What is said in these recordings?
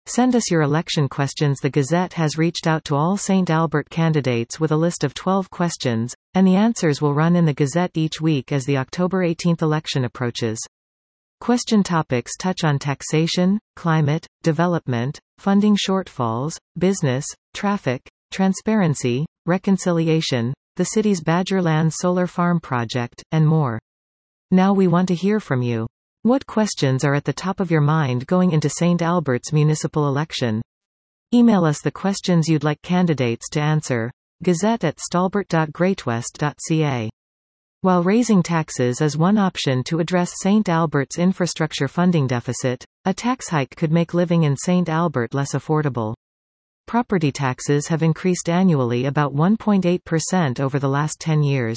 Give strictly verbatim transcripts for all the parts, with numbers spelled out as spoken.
Send us your election questions. The Gazette has reached out to all Saint Albert candidates with a list of twelve questions, and the answers will run in the Gazette each week as the October eighteenth election approaches. Question topics touch on taxation, climate, development, funding shortfalls, business, traffic, transparency, reconciliation, the city's Badgerland solar farm project, and more. Now we want to hear from you. What questions are at the top of your mind going into Saint Albert's municipal election? Email us the questions you'd like candidates to answer. Gazette at stalbert dot greatwest dot c a. While raising taxes is one option to address Saint Albert's infrastructure funding deficit, a tax hike could make living in Saint Albert less affordable. Property taxes have increased annually about one point eight percent over the last ten years.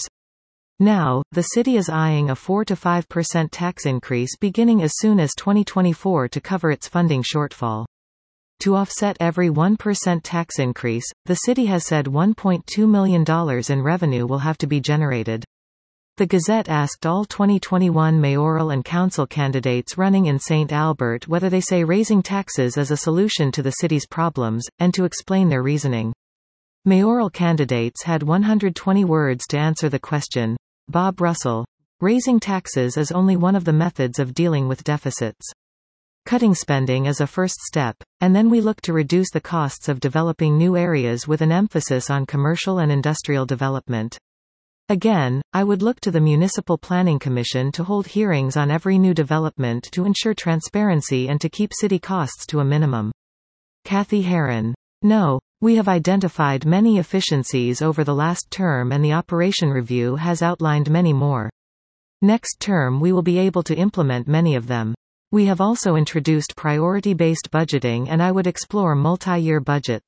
Now, the city is eyeing a four to five percent tax increase beginning as soon as twenty twenty-four to cover its funding shortfall. To offset every one percent tax increase, the city has said one point two million dollars in revenue will have to be generated. The Gazette asked all twenty twenty-one mayoral and council candidates running in Saint Albert whether they say raising taxes is a solution to the city's problems, and to explain their reasoning. Mayoral candidates had one hundred twenty words to answer the question. Bob Russell. Raising taxes is only one of the methods of dealing with deficits. Cutting spending is a first step, and then we look to reduce the costs of developing new areas with an emphasis on commercial and industrial development. Again, I would look to the Municipal Planning Commission to hold hearings on every new development to ensure transparency and to keep city costs to a minimum. Kathy Heron. No. We have identified many efficiencies over the last term and the operation review has outlined many more. Next term we will be able to implement many of them. We have also introduced priority-based budgeting and I would explore multi-year budgets.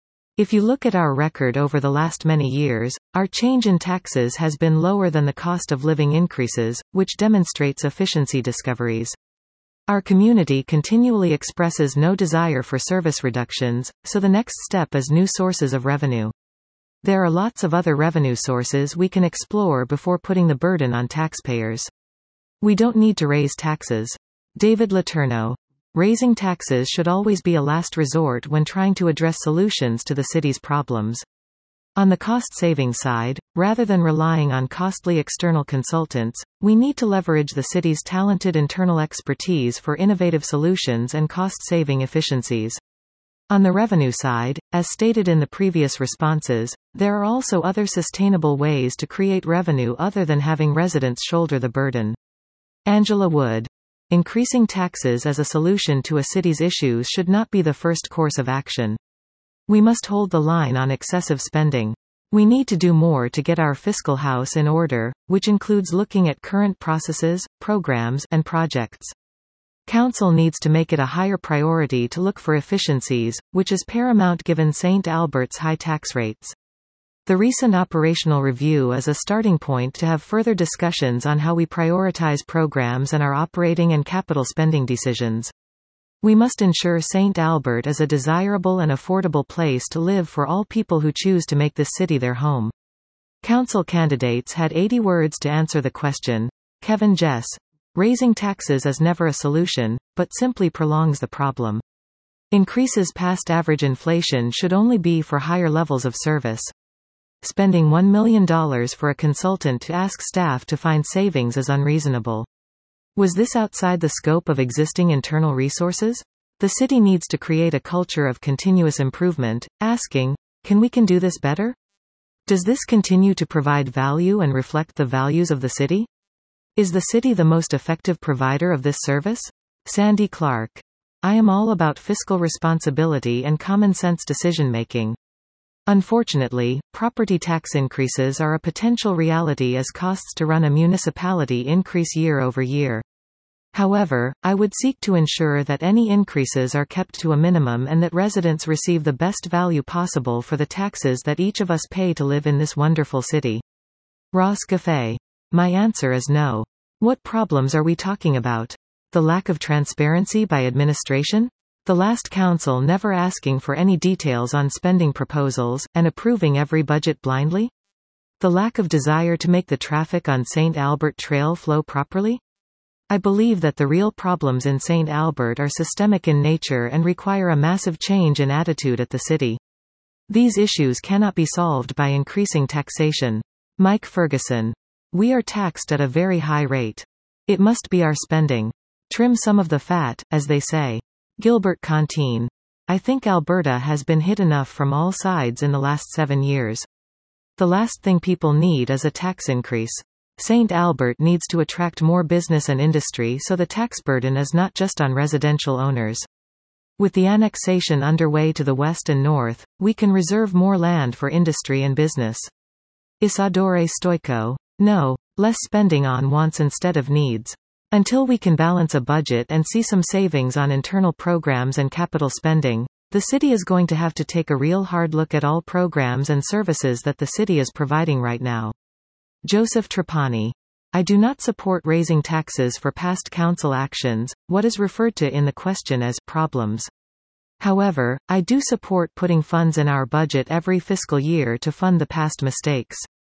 If you look at our record over the last many years, our change in taxes has been lower than the cost of living increases, which demonstrates efficiency discoveries. Our community continually expresses no desire for service reductions, so the next step is new sources of revenue. There are lots of other revenue sources we can explore before putting the burden on taxpayers. We don't need to raise taxes. David Letourneau. Raising taxes should always be a last resort when trying to address solutions to the city's problems. On the cost-saving side, rather than relying on costly external consultants, we need to leverage the city's talented internal expertise for innovative solutions and cost-saving efficiencies. On the revenue side, as stated in the previous responses, there are also other sustainable ways to create revenue other than having residents shoulder the burden. Angela Wood. Increasing taxes as a solution to a city's issues should not be the first course of action. We must hold the line on excessive spending. We need to do more to get our fiscal house in order, which includes looking at current processes, programs, and projects. Council needs to make it a higher priority to look for efficiencies, which is paramount given Saint Albert's high tax rates. The recent operational review is a starting point to have further discussions on how we prioritize programs and our operating and capital spending decisions. We must ensure Saint Albert is a desirable and affordable place to live for all people who choose to make this city their home. Council candidates had eighty words to answer the question. Kevin Jess. Raising taxes is never a solution, but simply prolongs the problem. Increases past average inflation should only be for higher levels of service. Spending one million dollars for a consultant to ask staff to find savings is unreasonable. Was this outside the scope of existing internal resources? The city needs to create a culture of continuous improvement, asking, can we can do this better? Does this continue to provide value and reflect the values of the city? Is the city the most effective provider of this service? Sandy Clark. I am all about fiscal responsibility and common sense decision making. Unfortunately, property tax increases are a potential reality as costs to run a municipality increase year over year. However, I would seek to ensure that any increases are kept to a minimum and that residents receive the best value possible for the taxes that each of us pay to live in this wonderful city. Ross Gaffey. My answer is no. What problems are we talking about? The lack of transparency by administration? The last council never asking for any details on spending proposals, and approving every budget blindly? The lack of desire to make the traffic on Saint Albert Trail flow properly? I believe that the real problems in Saint Albert are systemic in nature and require a massive change in attitude at the city. These issues cannot be solved by increasing taxation. Mike Ferguson. We are taxed at a very high rate. It must be our spending. Trim some of the fat, as they say. Gilbert Contine. I think Alberta has been hit enough from all sides in the last seven years. The last thing people need is a tax increase. Saint Albert needs to attract more business and industry so the tax burden is not just on residential owners. With the annexation underway to the west and north, we can reserve more land for industry and business. Isadore Stoico. No, less spending on wants instead of needs. Until we can balance a budget and see some savings on internal programs and capital spending, the city is going to have to take a real hard look at all programs and services that the city is providing right now. Joseph Trapani. I do not support raising taxes for past council actions, what is referred to in the question as problems. However, I do support putting funds in our budget every fiscal year to fund the past mistakes.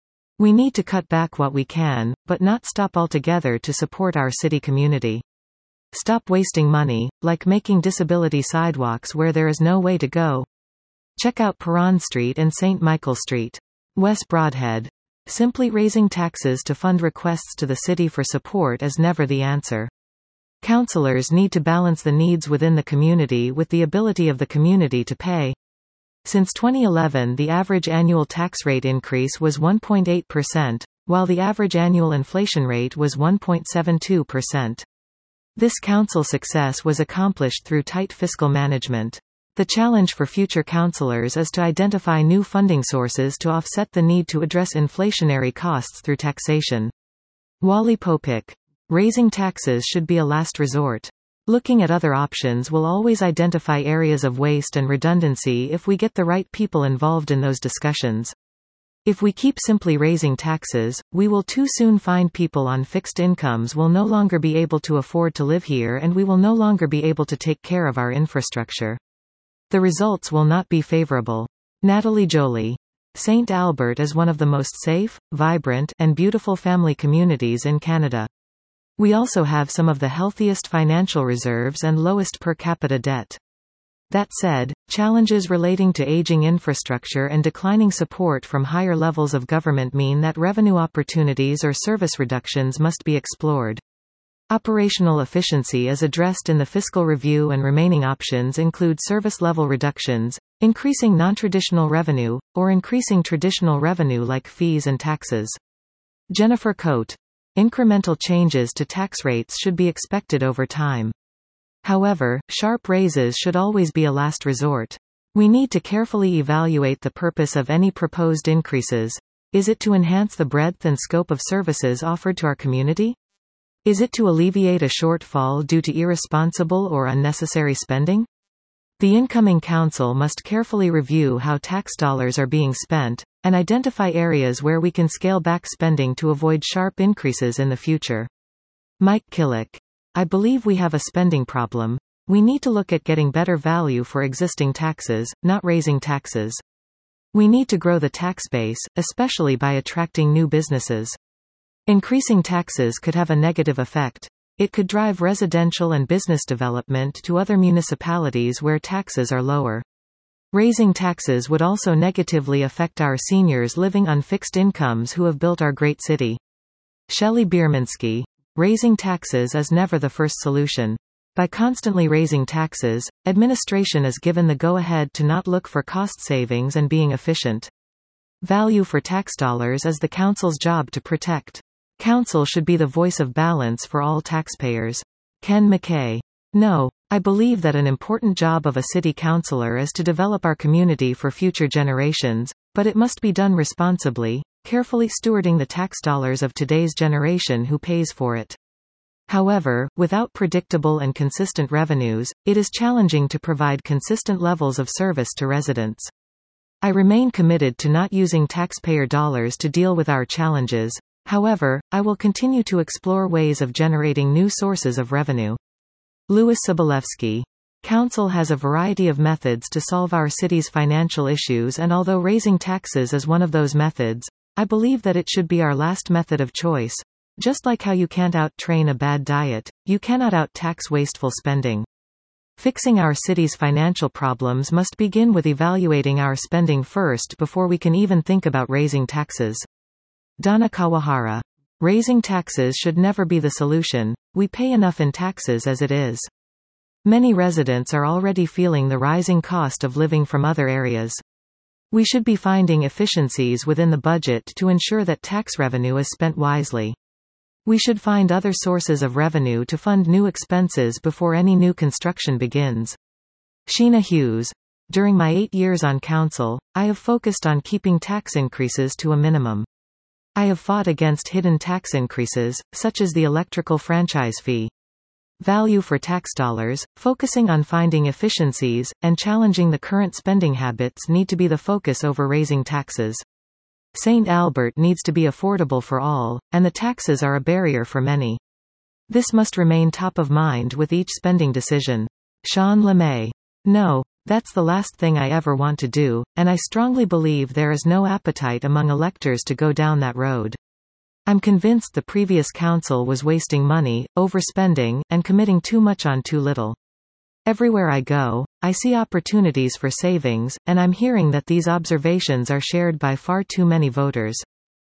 We need to cut back what we can, but not stop altogether to support our city community. Stop wasting money, like making disability sidewalks where there is no way to go. Check out Perron Street and Saint Michael Street. Wes Broadhead. Simply raising taxes to fund requests to the city for support is never the answer. Councillors need to balance the needs within the community with the ability of the community to pay. Since twenty eleven, the average annual tax rate increase was one point eight percent, while the average annual inflation rate was one point seven two percent. This council success was accomplished through tight fiscal management. The challenge for future councillors is to identify new funding sources to offset the need to address inflationary costs through taxation. Wally Popick. Raising taxes should be a last resort. Looking at other options will always identify areas of waste and redundancy if we get the right people involved in those discussions. If we keep simply raising taxes, we will too soon find people on fixed incomes will no longer be able to afford to live here and we will no longer be able to take care of our infrastructure. The results will not be favorable. Natalie Jolie. Saint Albert is one of the most safe, vibrant, and beautiful family communities in Canada. We also have some of the healthiest financial reserves and lowest per capita debt. That said, challenges relating to aging infrastructure and declining support from higher levels of government mean that revenue opportunities or service reductions must be explored. Operational efficiency is addressed in the fiscal review and remaining options include service level reductions, increasing non-traditional revenue, or increasing traditional revenue like fees and taxes. Jennifer Coate. Incremental changes to tax rates should be expected over time. However, sharp raises should always be a last resort. We need to carefully evaluate the purpose of any proposed increases. Is it to enhance the breadth and scope of services offered to our community? Is it to alleviate a shortfall due to irresponsible or unnecessary spending? The incoming council must carefully review how tax dollars are being spent, and identify areas where we can scale back spending to avoid sharp increases in the future. Mike Killick. I believe we have a spending problem. We need to look at getting better value for existing taxes, not raising taxes. We need to grow the tax base, especially by attracting new businesses. Increasing taxes could have a negative effect. It could drive residential and business development to other municipalities where taxes are lower. Raising taxes would also negatively affect our seniors living on fixed incomes who have built our great city. Shelley Bierminski. Raising taxes is never the first solution. By constantly raising taxes, administration is given the go-ahead to not look for cost savings and being efficient. Value for tax dollars is the council's job to protect. Council should be the voice of balance for all taxpayers. Ken McKay. No, I believe that an important job of a city councillor is to develop our community for future generations, but it must be done responsibly, carefully stewarding the tax dollars of today's generation who pays for it. However, without predictable and consistent revenues, it is challenging to provide consistent levels of service to residents. I remain committed to not using taxpayer dollars to deal with our challenges. However, I will continue to explore ways of generating new sources of revenue. Louis Sobolewski. Council has a variety of methods to solve our city's financial issues, and although raising taxes is one of those methods, I believe that it should be our last method of choice. Just like how you can't out-train a bad diet, you cannot out-tax wasteful spending. Fixing our city's financial problems must begin with evaluating our spending first before we can even think about raising taxes. Donna Kawahara. Raising taxes should never be the solution. We pay enough in taxes as it is. Many residents are already feeling the rising cost of living from other areas. We should be finding efficiencies within the budget to ensure that tax revenue is spent wisely. We should find other sources of revenue to fund new expenses before any new construction begins. Sheena Hughes. During my eight years on council, I have focused on keeping tax increases to a minimum. I have fought against hidden tax increases, such as the electrical franchise fee. Value for tax dollars, focusing on finding efficiencies, and challenging the current spending habits need to be the focus over raising taxes. Saint Albert needs to be affordable for all, and the taxes are a barrier for many. This must remain top of mind with each spending decision. Sean LeMay. No, that's the last thing I ever want to do, and I strongly believe there is no appetite among electors to go down that road. I'm convinced the previous council was wasting money, overspending, and committing too much on too little. Everywhere I go, I see opportunities for savings, and I'm hearing that these observations are shared by far too many voters.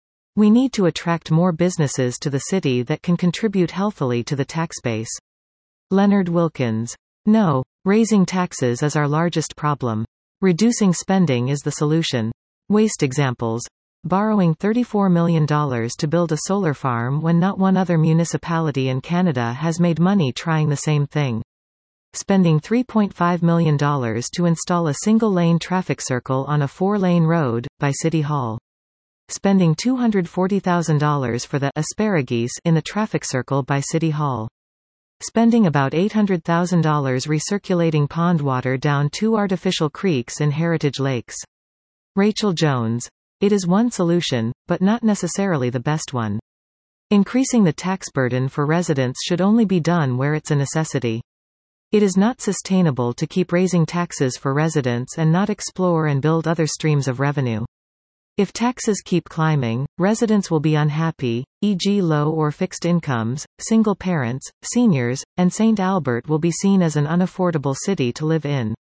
We need to attract more businesses to the city that can contribute healthily to the tax base. Leonard Wilkins. No, raising taxes is our largest problem. Reducing spending is the solution. Waste examples. Borrowing thirty-four million dollars to build a solar farm when not one other municipality in Canada has made money trying the same thing. Spending three point five million dollars to install a single-lane traffic circle on a four-lane road, by City Hall. Spending two hundred forty thousand dollars for the asparagus in the traffic circle by City Hall. Spending about eight hundred thousand dollars recirculating pond water down two artificial creeks in Heritage Lakes. Rachel Jones. It is one solution, but not necessarily the best one. Increasing the tax burden for residents should only be done where it's a necessity. It is not sustainable to keep raising taxes for residents and not explore and build other streams of revenue. If taxes keep climbing, residents will be unhappy, for example low or fixed incomes, single parents, seniors, and Saint Albert will be seen as an unaffordable city to live in.